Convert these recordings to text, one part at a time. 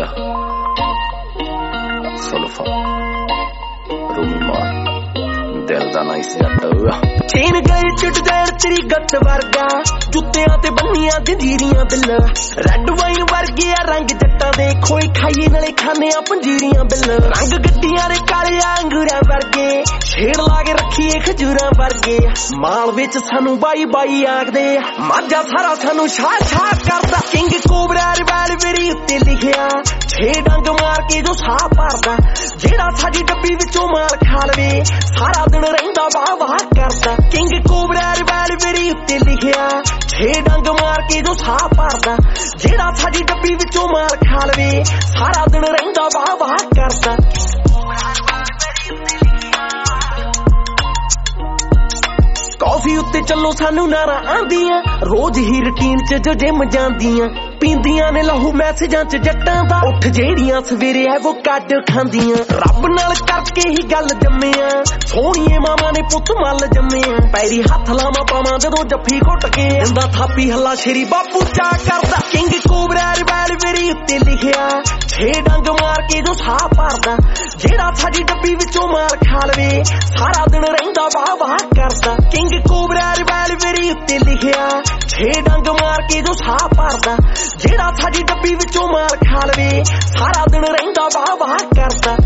सुल्फा रूमी मार दिल दा ना इस जट चेन गए चिट जैन तेरी गट वर्गा जुत्तियां ते बन्नियां जंजीरियां बिल रेड वाइन वर्गे आ रंग जट्टां दे खोई खाइए नाले खाने आ पंजीरियां बिल रंग गड्डियां दे काले अंगूरां वर्गे छेड़ ला के रखीए खजूरां वर्गे माल विच सानू बाई बाई आखदे माझा सारा सानू छा छा करदा किंग कोबरा रिवाल मेरी उत्ते लिखिया छे डंग मार के जो साह भरदा जेड़ा साडी डब्बी विचों माल खा लवे सारा दिन रहिंदा वाह वाह करदा किंग कोबरा रिवाल मेरी उत्ते लिखिया छे डंग मार के जो साह भरदा जेड़ा साडी डब्बी विचों माल खा लवे सारा दिन रहिंदा वाह वाह करदा कॉफी उत्ते चलो सानू नारा आंदियां रोज ही रूटीन च जो जिम जांदियां पींदियां ने लहू मैसेजां च जट्टां दा उठ जेड़ियां सवेरे है वो कड खांदियां रब नाल करके ही गल जम्मियां सोहणीए मामा ने पुੱਤ मल जम्मियां पैरी हत्थ लावां पावां जदों जफ्फी घुट के इंदा थापी हल्ला शेरी बापू चा करदा किंग कोबरा रिवाल मेरी उत्ते लिखिया छे डंग मार के जो साह भरदा जेड़ा साडी डब्बी विचों माल खा लवे सारा दिन रहिंदा वाह वाह करदा किंग कोबरा रिवाल मेरी उत्ते लिखिया छे डंग मार के जो साह भरदा जेड़ा साडी डब्बी विचों माल खा लवे सारा दिन रहिंदा वाह वाह करदा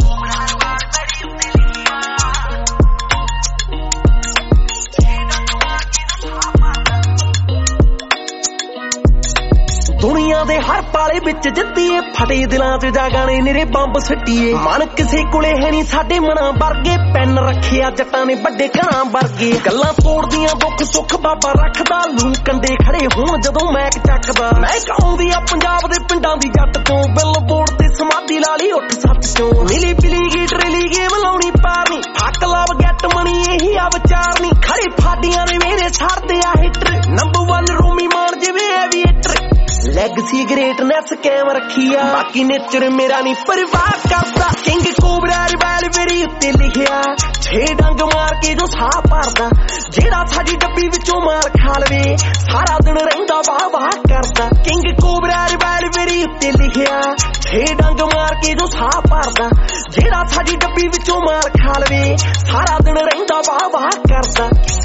दुनिया दे हर पाले विच जित्तीए फटे दिलां च जागाने निरे बंब सट्टीए मन किसे कोले है नी साडे मनां वर्गे पैन रखिया जट्टां ने बड्डे घरां वर्गे गल्लां तोड़दियां दुख सुख बाबा रखदा लू कंडे खड़े होण जदों मैक चकदा मैं कहूंदी आ पंजाब दे पिंडां दी जट चों बिल बोर्ड ते समाधी लाली उठ सच चों मिली पिली गी ट्रेली गेम लाउणी पारनी फक लव गैट मनी एही आ विचारनी खड़े फाडियां ने मेरे छड़दे आ हिटर नंबर 1 रूमी मान जिवें एविएटर लेगसी ग्रेटनेस कैम रखिया बाकी नेचर मेरा नहीं परवाह करदा किंग कोबरा रिवाल मेरी उत्ते लिखिया छे डंग मार के जो साह भरदा जेड़ा साडी डब्बी विचों माल खा लवे सारा दिन रहिंदा वाह वाह करदा किंग कोबरा रिवाल मेरी उत्ते लिखिया छे डंग मार के जो साह भरदा जेड़ा साडी डब्बी विचों माल खा लवे सारा दिन रहिंदा वाह वाह करदा